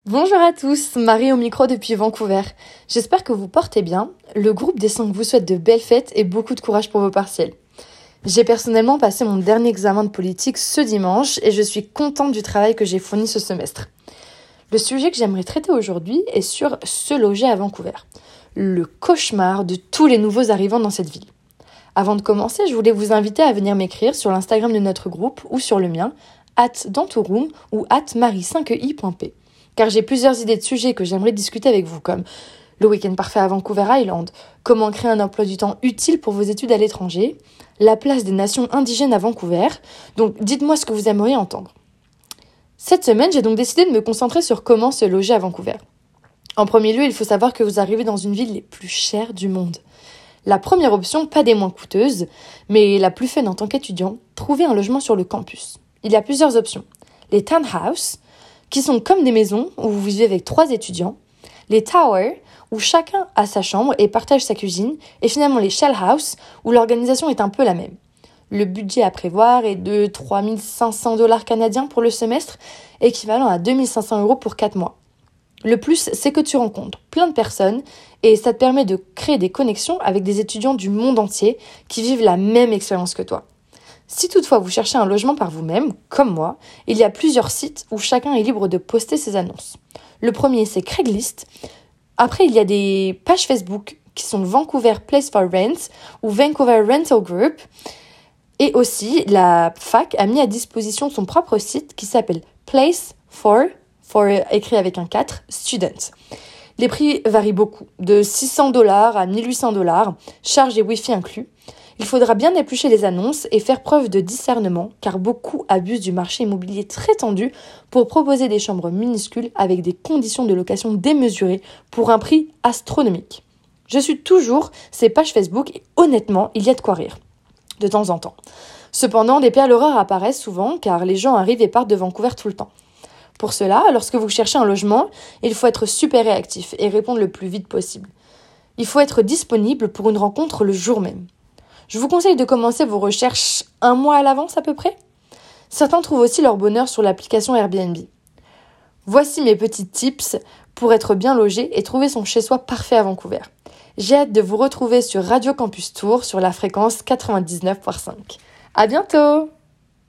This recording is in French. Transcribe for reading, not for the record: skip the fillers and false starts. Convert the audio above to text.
Bonjour à tous, Marie au micro depuis Vancouver. J'espère que vous portez bien. Le groupe des 5 vous souhaite de belles fêtes et beaucoup de courage pour vos partiels. J'ai personnellement passé mon dernier examen de politique ce dimanche et je suis contente du travail que j'ai fourni ce semestre. Le sujet que j'aimerais traiter aujourd'hui est sur se loger à Vancouver. Le cauchemar de tous les nouveaux arrivants dans cette ville. Avant de commencer, je voulais vous inviter à venir m'écrire sur l'Instagram de notre groupe ou sur le mien, @dantouroom ou @marie5i.p. Car j'ai plusieurs idées de sujets que j'aimerais discuter avec vous, comme le week-end parfait à Vancouver Island, comment créer un emploi du temps utile pour vos études à l'étranger, la place des nations indigènes à Vancouver. Donc dites-moi ce que vous aimeriez entendre. Cette semaine, j'ai donc décidé de me concentrer sur comment se loger à Vancouver. En premier lieu, il faut savoir que vous arrivez dans une ville les plus chères du monde. La première option, pas des moins coûteuses, mais la plus fun en tant qu'étudiant, trouver un logement sur le campus. Il y a plusieurs options. Les townhouses, qui sont comme des maisons où vous vivez avec 3 étudiants, les towers, où chacun a sa chambre et partage sa cuisine, et finalement les shell house, où l'organisation est un peu la même. Le budget à prévoir est de 3 500 $ canadiens pour le semestre, équivalent à 2 500 € pour 4 mois. Le plus, c'est que tu rencontres plein de personnes et ça te permet de créer des connexions avec des étudiants du monde entier qui vivent la même expérience que toi. Si toutefois vous cherchez un logement par vous-même, comme moi, il y a plusieurs sites où chacun est libre de poster ses annonces. Le premier, c'est Craigslist. Après, il y a des pages Facebook qui sont Vancouver Place for Rent ou Vancouver Rental Group. Et aussi, la fac a mis à disposition son propre site qui s'appelle Place for écrit avec un 4, Student. Les prix varient beaucoup, de 600 $ à 1800 $, charges et Wi-Fi inclus. Il faudra bien éplucher les annonces et faire preuve de discernement, car beaucoup abusent du marché immobilier très tendu pour proposer des chambres minuscules avec des conditions de location démesurées pour un prix astronomique. Je suis toujours ces pages Facebook et honnêtement, il y a de quoi rire, de temps en temps. Cependant, des perles rares apparaissent souvent car les gens arrivent et partent de Vancouver tout le temps. Pour cela, lorsque vous cherchez un logement, il faut être super réactif et répondre le plus vite possible. Il faut être disponible pour une rencontre le jour même. Je vous conseille de commencer vos recherches 1 mois à l'avance à peu près. Certains trouvent aussi leur bonheur sur l'application Airbnb. Voici mes petits tips pour être bien logé et trouver son chez-soi parfait à Vancouver. J'ai hâte de vous retrouver sur Radio Campus Tour sur la fréquence 99.5. À bientôt!